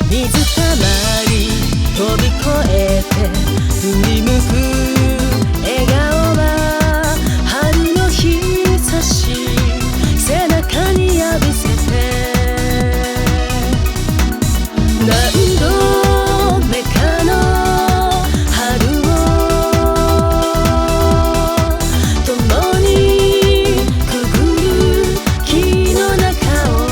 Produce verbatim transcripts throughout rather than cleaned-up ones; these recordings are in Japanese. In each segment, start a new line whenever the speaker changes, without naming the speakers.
水たまり飛び越えて振り向く笑顔は春の日差し背中に浴びせて何度目かの春を共にくぐる木の中を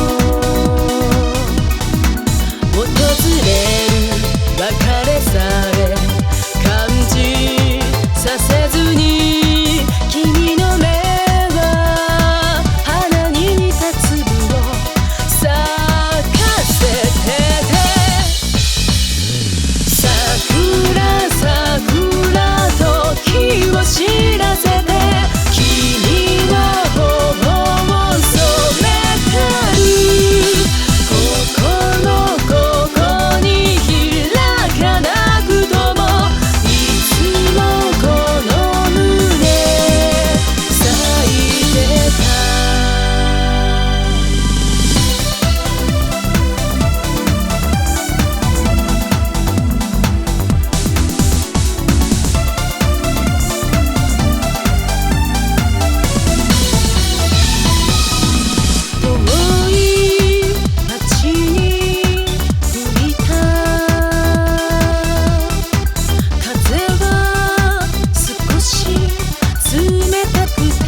訪れる別れさえ感じさせずに君の目は花に似た粒を咲かせてて桜桜と気を知らせて君の頬を染めてる心ここに開かなくともいつもこの胸咲いてた遠い街に吹いた風は少し冷たくて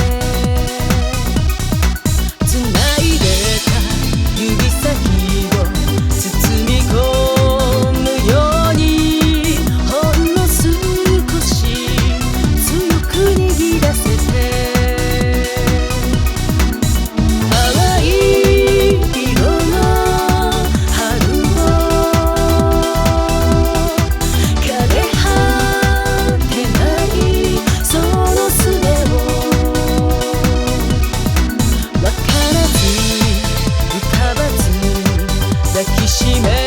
繋いでた指先を包み込むようにほんの少し強く握らせて淡い色の春を枯れ果てないその術をわからず浮かばず抱きしめ